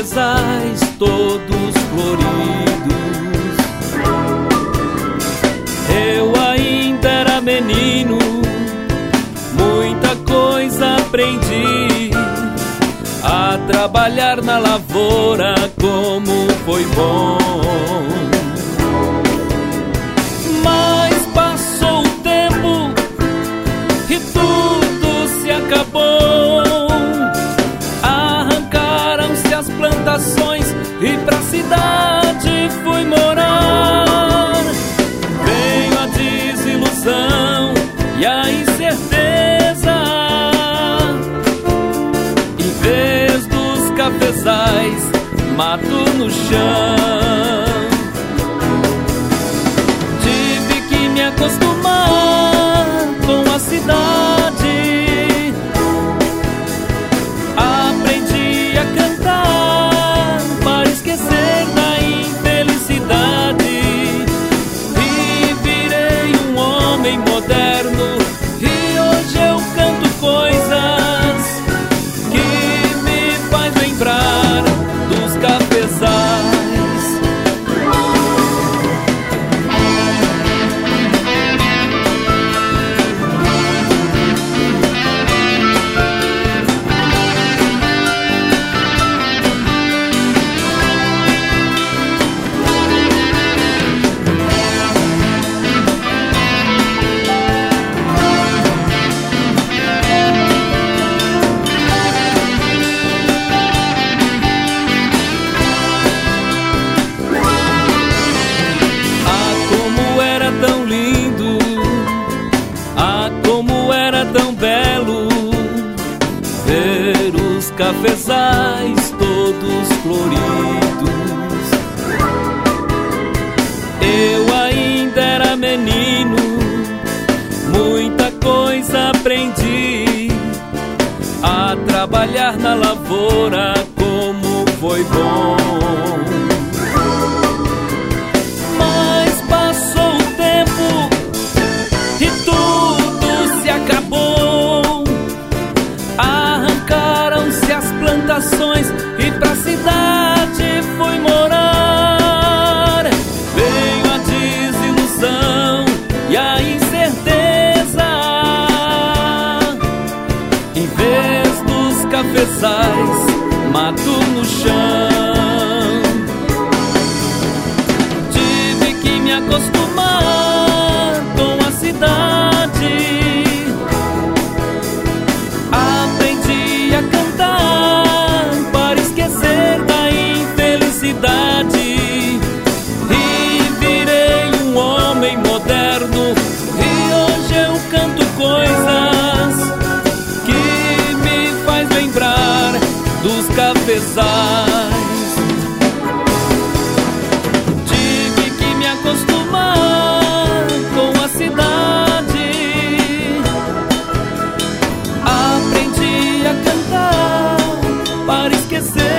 cafezais todos floridos. Eu ainda era menino, muita coisa aprendi a trabalhar na lavoura, como foi bom. Mas passou o tempo e tudo se acabou. Arrancaram-se as plantações e pra cidade fui morar. Veio a desilusão e a incerteza. Em vez dos cafezais, mato no chão. Tive que me acostumar com a cidade. Aprendi a cantar para esquecer da infelicidade. E virei um homem moderno. E hoje eu canto coisas que me faz lembrar dos cafezais. Tão belo ver os cafezais todos floridos. Eu ainda era menino, muita coisa aprendi a trabalhar na lavoura, como foi bom. Mas passou o tempo e tudo se acabou. Arrancaram-se as plantações e pra cidade fui morar. Veio a desilusão e a incerteza. Em vez dos cafezais, mato no chão. Tive que me acostumar com a cidade. Aprendi a cantar para esquecer da infelicidade. E virei um homem moderno. E hoje eu canto coisas que me faz lembrar dos cafezais. Tive que me acostumar com a cidade. Aprendi a cantar para esquecer